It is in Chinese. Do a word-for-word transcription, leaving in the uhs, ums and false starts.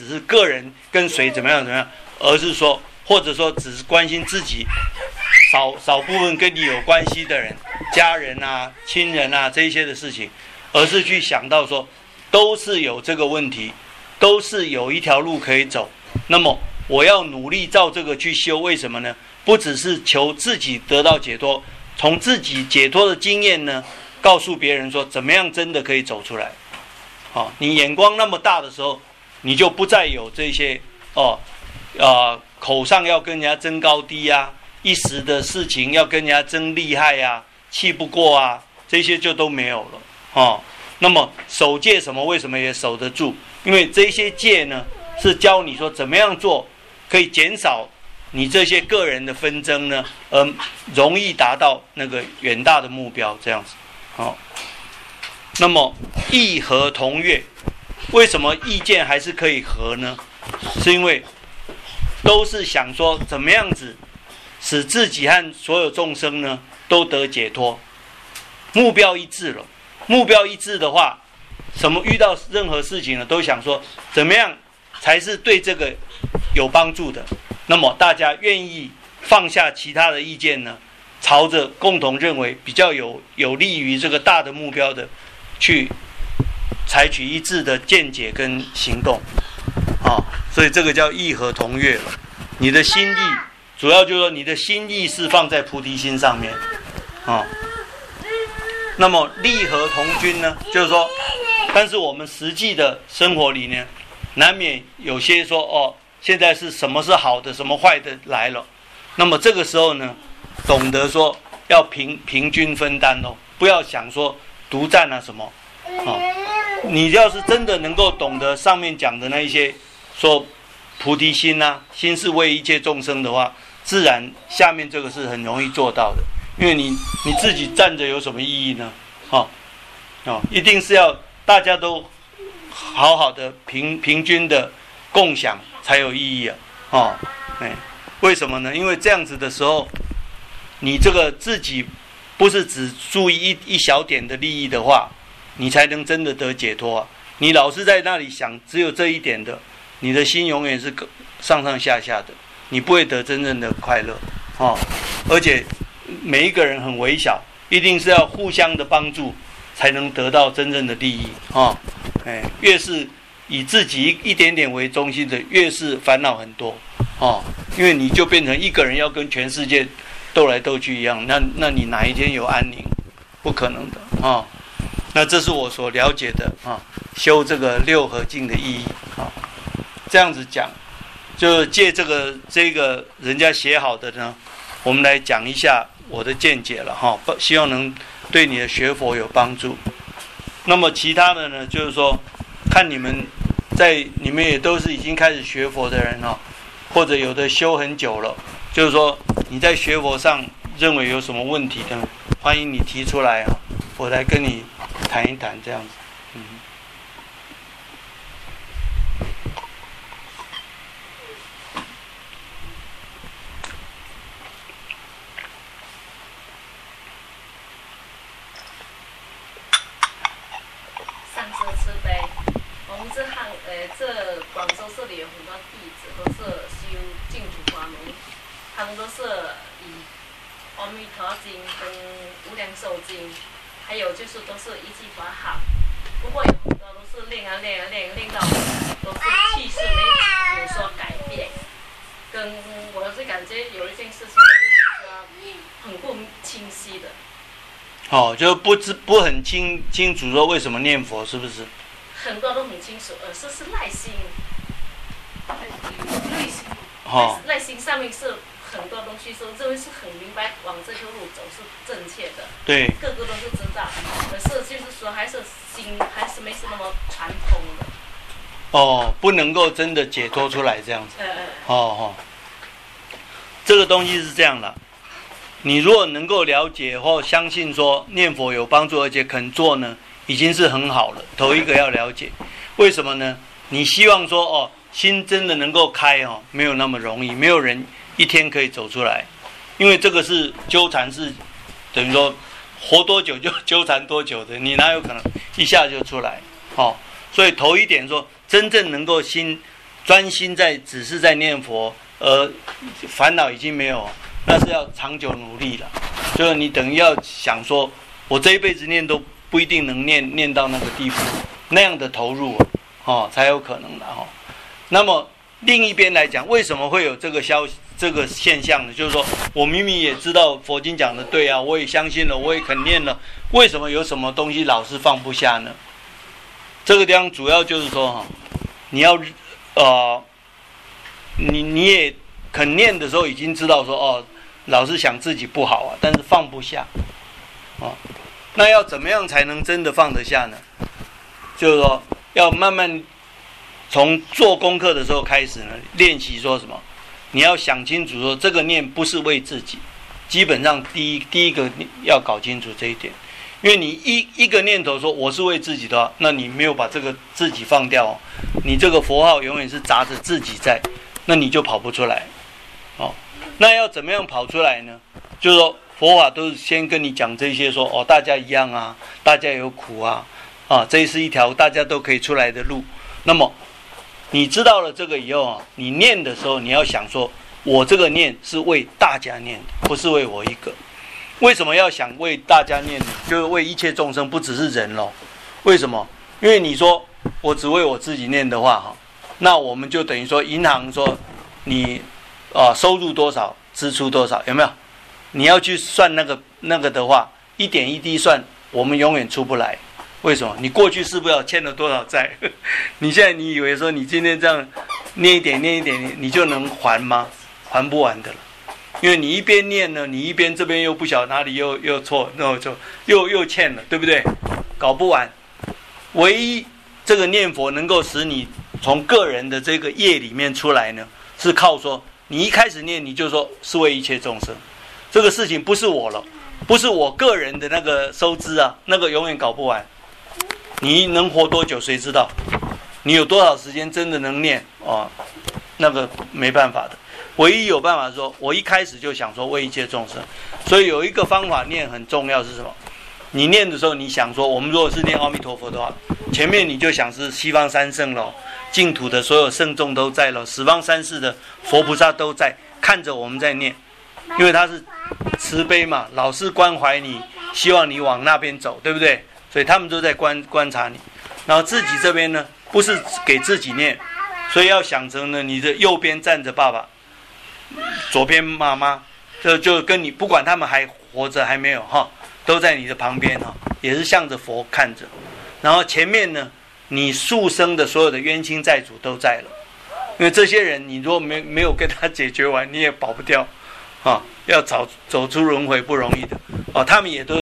只是个人跟谁怎么样怎么样，而是说或者说只是关心自己少少部分跟你有关系的人，家人啊、亲人啊这一些的事情，而是去想到说都是有这个问题，都是有一条路可以走，那么我要努力照这个去修。为什么呢？不只是求自己得到解脱，从自己解脱的经验呢，告诉别人说怎么样真的可以走出来。哦，你眼光那么大的时候，你就不再有这些哦，呃，口上要跟人家争高低啊，一时的事情要跟人家争厉害啊，气不过啊，这些就都没有了。哦，那么守戒什么？为什么也守得住？因为这些戒呢，是教你说怎么样做可以减少你这些个人的纷争呢，而容易达到那个远大的目标，这样子。好，那么意和同悦，为什么意见还是可以合呢？是因为都是想说怎么样子使自己和所有众生呢都得解脱，目标一致了。目标一致的话，什么遇到任何事情呢，都想说怎么样才是对这个有帮助的。那么大家愿意放下其他的意见呢，朝着共同认为比较有有利于这个大的目标的，去采取一致的见解跟行动。啊、哦，所以这个叫意和同悦了。你的心意，主要就是说你的心意是放在菩提心上面。啊、哦。那么利和同均呢，就是说，但是我们实际的生活里呢，难免有些说哦，现在是什么是好的，什么坏的来了。那么这个时候呢，懂得说要平平均分担哦，不要想说独占啊什么。哦，你要是真的能够懂得上面讲的那一些说菩提心啊，心是为一切众生的话，自然下面这个是很容易做到的。因为你你自己站着有什么意义呢？哦哦，一定是要大家都好好的平平均的共享才有意义啊！哦，哎，为什么呢？因为这样子的时候，你这个自己不是只注意一一小点的利益的话，你才能真的得解脱啊！你老是在那里想只有这一点的，你的心永远是上上下下的，你不会得真正的快乐哦，而且。每一个人很微小，一定是要互相的帮助，才能得到真正的利益啊、哦！哎，越是以自己一点点为中心的，越是烦恼很多哦。因为你就变成一个人要跟全世界斗来斗去一样，那那你哪一天有安宁？不可能的啊、哦！那这是我所了解的啊、哦，修这个六合敬的意义啊、哦。这样子讲，就借这个这个人家写好的呢，我们来讲一下我的见解了哈，希望能对你的学佛有帮助。那么其他的呢，就是说，看你们在你们也都是已经开始学佛的人哈，或者有的修很久了，就是说你在学佛上认为有什么问题的，欢迎你提出来啊，我来跟你谈一谈这样子。嗯。 他们都是以阿弥陀经跟无量寿经，还有就是都是一句法好。不过有很多都是练啊练啊练啊练到都是气势没有所改变。跟我是感觉有一件事情就是说很不清晰的。 哦，就不知不很清清楚说为什么念佛，是不是？ 很多都很清楚，而是是耐心，耐心， 哦， 耐心上面是。很多东西说认为是很明白，往这条路走是正确的，对，个个都是知道，可是就是说还是心还是没是那么传统的。 哦，不能够真的解脱出来这样子。 呃、 哦哦，这个东西是这样的，你如果能够了解或相信说念佛有帮助，而且肯做呢，已经是很好了。头一个要了解，为什么呢？你希望说哦，心真的能够开哦，没有那么容易，没有人。一天可以走出来，因为这个是纠缠，是等于说活多久就纠缠多久的，你哪有可能一下就出来？哦，所以头一点说，真正能够心专心在只是在念佛，而烦恼已经没有，那是要长久努力了。就是你等于要想说，我这一辈子念都不一定能念念到那个地步，那样的投入哦才有可能的哦。那么另一边来讲，为什么会有这个消这个现象呢？就是说我明明也知道佛经讲的对啊，我也相信了，我也肯念了，为什么有什么东西老是放不下呢？这个地方主要就是说哈，你要呃，你你也肯念的时候，已经知道说哦，老是想自己不好啊，但是放不下，哦，那要怎么样才能真的放得下呢？就是说要慢慢从做功课的时候开始呢，练习说什么？你要想清楚说，这个念不是为自己，基本上第一第一个要搞清楚这一点，因为你一一个念头说我是为自己的话，那你没有把这个自己放掉哦，你这个佛号永远是砸着自己在，那你就跑不出来，哦，那要怎么样跑出来呢？就是说佛法都是先跟你讲这些说，哦，大家一样啊，大家有苦啊，啊，这是一条大家都可以出来的路。那么你知道了这个以后啊，你念的时候你要想说，我这个念是为大家念的，不是为我一个。为什么要想为大家念呢？就是为一切众生，不只是人咯。为什么？因为你说我只为我自己念的话哈，那我们就等于说银行说你啊、呃、收入多少，支出多少，有没有？你要去算那个那个的话，一点一滴算，我们永远出不来。为什么？你过去是不是欠了多少债？你现在你以为说你今天这样念一点念一点，你就能还吗？还不完的了。因为你一边念呢，你一边这边又不晓得哪里又又错，那就又又欠了，对不对？搞不完。唯一这个念佛能够使你从个人的这个业里面出来呢，是靠说你一开始念你就说是为一切众生，这个事情不是我了，不是我个人的那个收支啊，那个永远搞不完。你能活多久谁知道？你有多少时间真的能念哦？那个没办法的。唯一有办法说，我一开始就想说为一切众生，所以有一个方法念很重要是什么？你念的时候，你想说，我们如果是念阿弥陀佛的话，前面你就想是西方三圣咯，净土的所有圣众都在咯，十方三世的佛菩萨都在看着我们在念，因为他是慈悲嘛，老是关怀你，希望你往那边走，对不对？所以他们都在观观察你，然后自己这边呢，不是给自己念，所以要想成呢，你的右边站着爸爸，左边妈妈，就就跟你不管他们还活着还没有哈，都在你的旁边哈，也是向着佛看着，然后前面呢，你宿生的所有的冤亲债主都在了，因为这些人你如果没没有跟他解决完，你也跑不掉啊，要走走出轮回不容易的哦，他们也都